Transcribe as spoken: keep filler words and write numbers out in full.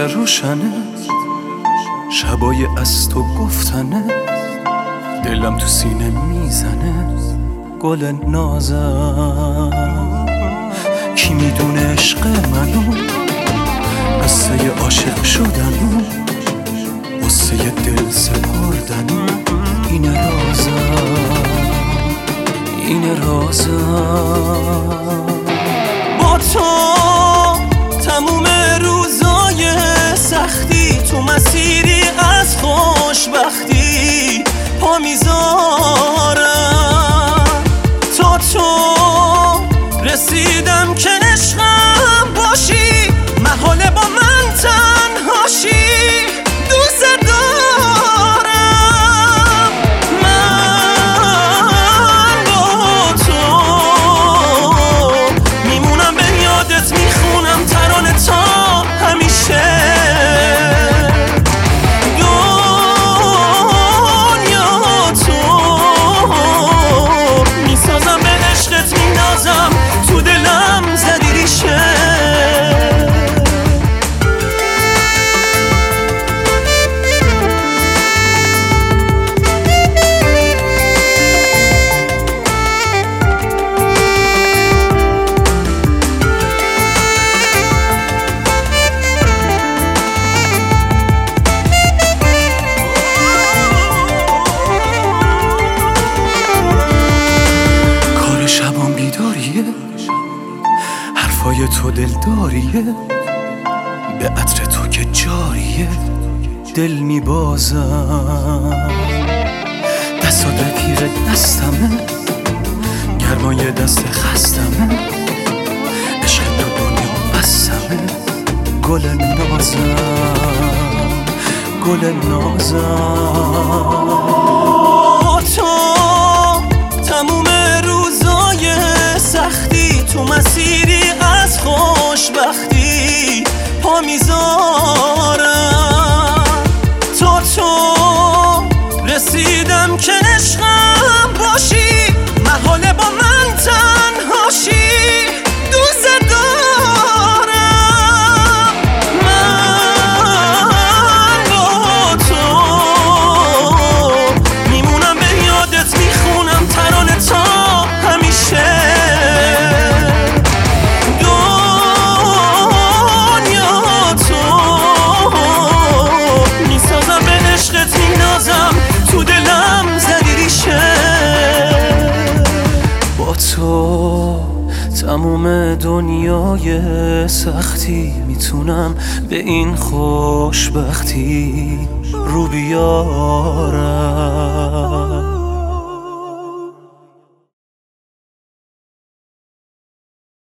روشنه، شبای از تو گفتنه، دلم تو سینه میزنه گل نازم. کی میدونه عشق منو، قصه عاشق شدنو، قصه دل سپردنو، این رازم، این رازم. با تو تموم روزای سختی، تو مسیری از خوشبختی پا میذارم. تا تو رسیدم که عشقم باشی، محاله با من تنهاشی، دوست دارم. من با تو میمونم، به یادت میخونم ترانه تا همیشه. دنیا تو میسازم، به عشقت مینازم، تو دلم زدی ریشه. حرفای تو دلداریه، به عطر تو که جاریه دل میبازم. دست و رفیق دستمه، گرمای دست خستمه، عشق تو دنیا بستمه گل نازم، گل نازم. با تو تموم روزای سختی، تو مسیری از خوشبختی پا میذارم. تا تو رسیدم که عشقم باشی، محاله با من تنهاشی، دوست دارم. من با تو میمونم، به یادت میخونم ترانه تا همیشه. تو دلم زدی ریشه. با تو تموم دنیای سختی، میتونم به این خوشبختی رو بیارم.